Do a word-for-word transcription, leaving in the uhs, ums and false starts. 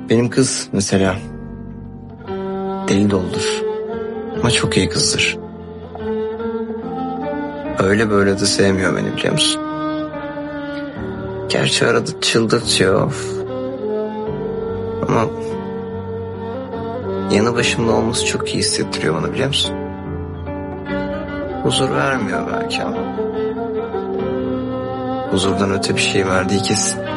Benim kız mesela deli doludur ama çok iyi kızdır. Öyle böyle de sevmiyor beni, biliyor musun? Gerçi arada çıldırtıyor of. Ama yanı başımda olması çok iyi hissettiriyor bana, biliyor musun? Huzur vermiyor belki ama huzurdan öte bir şey verdiği kesin.